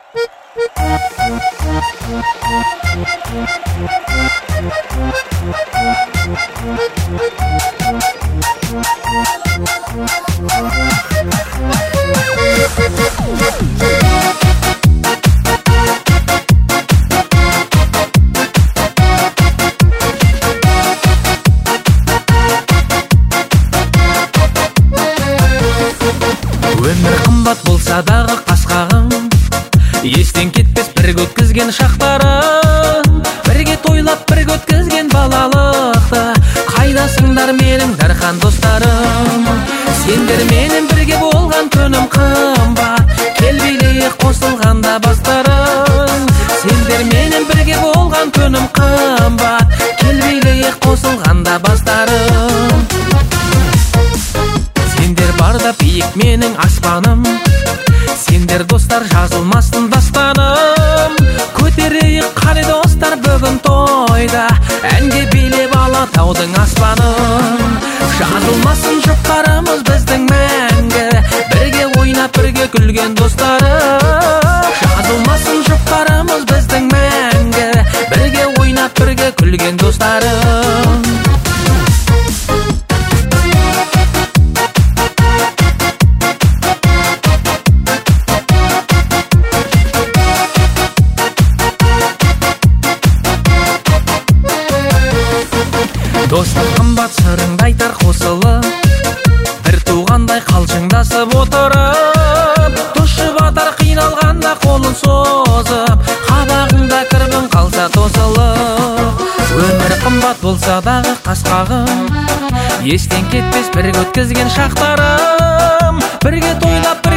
Өмір қымбат болса дағы қасқағым, естен кетпес бірге өткізген шақтарым, бірге тойлап бірге өткізген балалықты. Қайдасыңдар менің дархан достарым? Сендер менен бірге болған күнім қымбат, кел билейік қосылғанда бастарың. Сендер менен бірге болған күнім қымбат, кел билейік қосылғанда бастарың. Сендер барда биік менің аспаным, сендер достар жазылмасын дастаным. Көтерейік қане достар бүгін тойда, әнге билеп алатаудың аспанын. Жазылмасын жұптарымыз біздің мәңгі, бірге ойнап бірге күлген достары. Жазылмасын жұптарымыз біздің мәңгі, бірге ойнап бірге күлген достары. Достық қымбат сырыңды айтар қосылып, бір туғандай қалжыңдасып отырып. Дос жұбатар қиналғанда қолын созып, қабағыңда кірбің қалса тосылып. Өмір қымбат болса дағы қасқағым, естен кетпес бірге өткізген шақтарым, бірге тойлап